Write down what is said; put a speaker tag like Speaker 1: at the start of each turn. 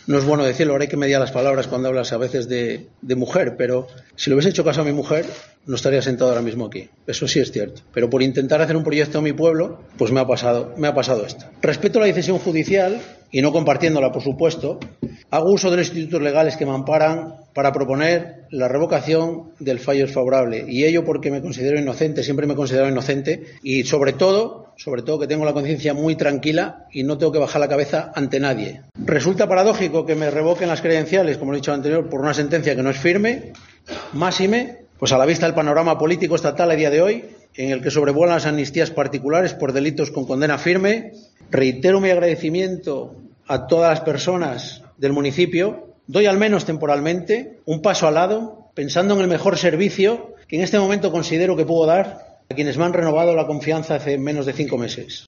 Speaker 1: No es bueno decirlo, ahora hay que mediar las palabras cuando hablas a veces de mujer, pero si le hubiese hecho caso a mi mujer, no estaría sentado ahora mismo aquí. Eso sí es cierto. Pero por intentar hacer un proyecto en mi pueblo, pues me ha pasado esto. Respeto la decisión judicial, y no compartiéndola, por supuesto, hago uso de los institutos legales que me amparan para proponer la revocación del fallo desfavorable. Y ello porque me considero inocente, siempre me he considerado inocente, y sobre todo que tengo la conciencia muy tranquila y no tengo que bajar la cabeza ante nadie. Resulta paradójico que me revoquen las credenciales, como he dicho anterior, por una sentencia que no es firme, máxime, pues a la vista del panorama político estatal a día de hoy, en el que sobrevuelan las amnistías particulares por delitos con condena firme. Reitero mi agradecimiento a todas las personas del municipio. Doy al menos temporalmente un paso al lado, pensando en el mejor servicio que en este momento considero que puedo dar a quienes me han renovado la confianza hace menos de 5 meses.